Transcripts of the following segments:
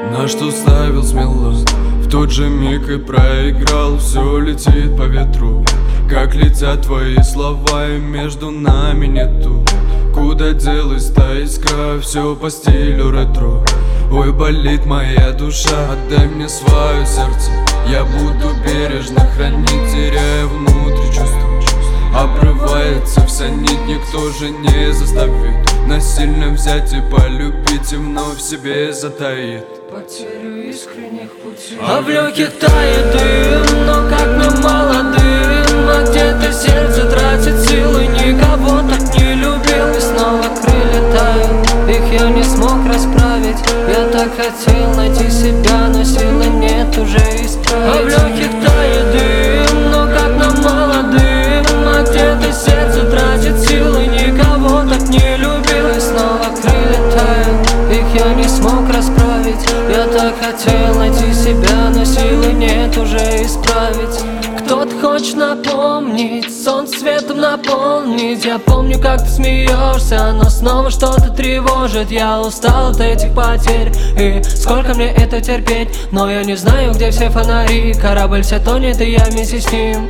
На что ставил смело, в тот же миг и проиграл. Все летит по ветру, как летят твои слова, и между нами нету. Куда делась та искра, все по стилю ретро. Ой, болит моя душа, отдай мне свое сердце. Я буду бережно хранить, теряя внутри чувства. Обрывается вся нить, никто же не заставит насильно взять и полюбить, и вновь себе затаит потерю искренних путей. А в легких тает дым, но как мы молодым. А где-то сердце тратит силы, никого так не любил. И снова крылья тают, их я не смог расправить. Я так хотел найти себя, но силы нет уже исправить. А в легких тает дым, но как нам молодым. А где-то сердце тратит силы, никого так не любил. И снова крылья тают, их я не смог расправить. Я так хотел найти себя, но силы нет уже исправить. Кто-то хочет напомнить, солнце светом наполнить. Я помню, как ты смеешься, но снова что-то тревожит. Я устал от этих потерь, и сколько мне это терпеть. Но я не знаю, где все фонари. Корабль все тонет, и я вместе с ним.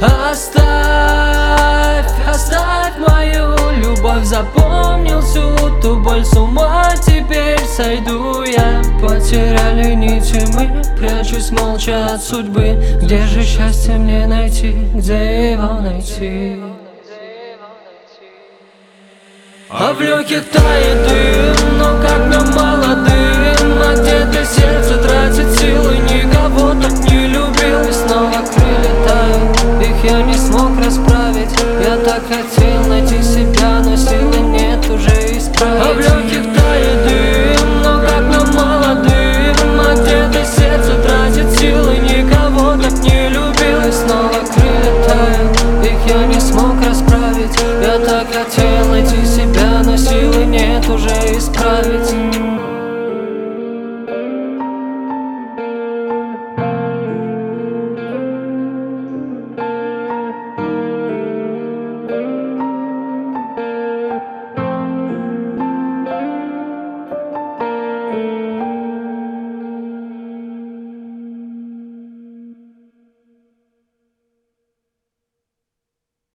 Оставь мою любовь, запомнил всю ту боль. С ума теперь сойду я. Потеряли нити мы, прячусь молча от судьбы. Где же счастье мне найти, где его найти? А в легких тает дым, но как нам мало